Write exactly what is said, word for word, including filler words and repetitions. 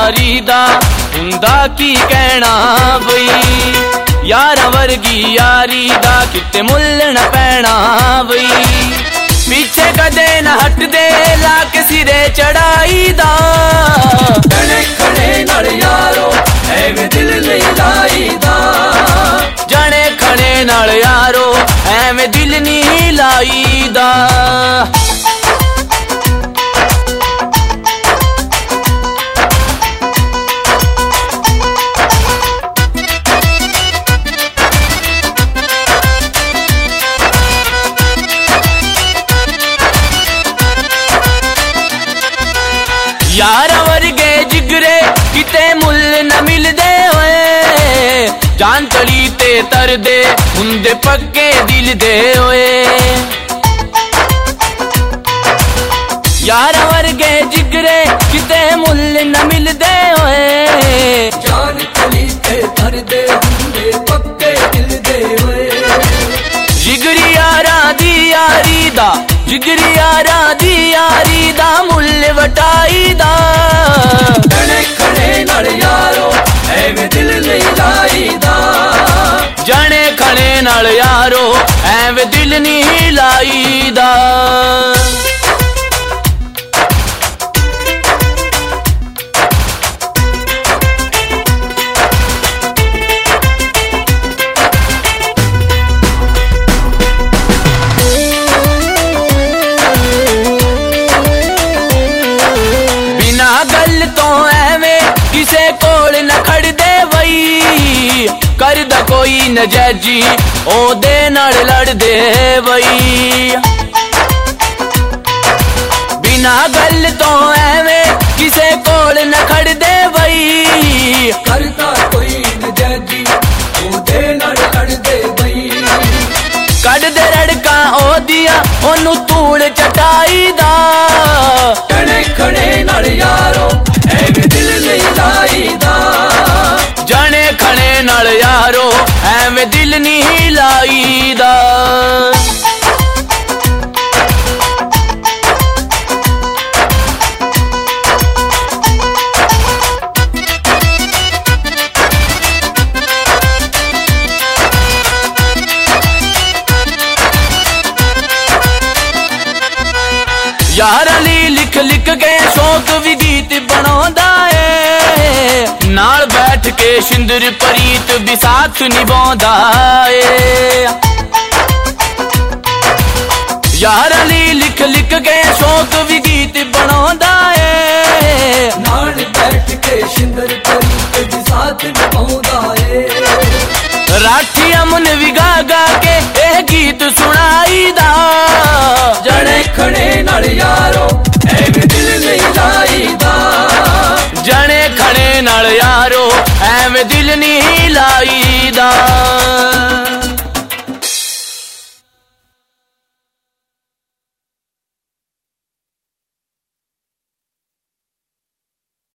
यारी दा हुंदा की कहना बई। यारा वर्गी यारी दा किते मुल न पैना बई। पीछे कदे न हट दे लाके सिरे चढ़ाई दा। जने खड़े नाल यारो एवें दिल नहीं लाई दा। जने खड़े नाल यारो एवें दिल नहीं लाई दा। यारा वर्गे जिगरे किते मुल न मिलदे होए। जान तली ते तर दे हुंदे पक्के दिल दे होए। यारा वर्गे जिगरे किते मुल न मिलदे होए। जान तली ते तर दे हुंदे पक्के दिल दे होए। जिगरी यारा दी यारी दा जिगरी यारा दी यारी दा मुल वटाई दा। जने खड़े नाल यारो एवें दिल नहीं लाई दा। जने खड़े नाल यारो एवें दिल नहीं लाई दा। गल तो एवें किसे कोल न खड़ दे बई। कर दा कोई न जैजी ओदे नाल लड़ दे बई। बिना गल तो एवें किसे कोल न खड़ दे बई। करदा कोई न जैजी ओदे नाल लड़ दे बई। कड़ दे रड़का ओदिया ओनू तूड़ चटाई दा। जने खड़े नाल यारो एवें दिल नहीं लाई दा। जने खड़े नाल यारो एवें दिल नहीं लाई दा। यार अली लिख लिख के शौक भी गीत बनांदा है। नाल बैठ के शिंदर प्रीत भी साथ निभांदा है। यार अली लिख लिख के शौक भी गीत बनांदा है। नाल बैठ के शिंदर प्रीत भी साथ निभांदा है। राठी अमन भी गा गा के ए गीत सुनाई दा। जने खड़े नाल यारो एवें दिल नहीं लाई दा। जने खड़े नाल यारो एवें दिल नहीं लाई दा।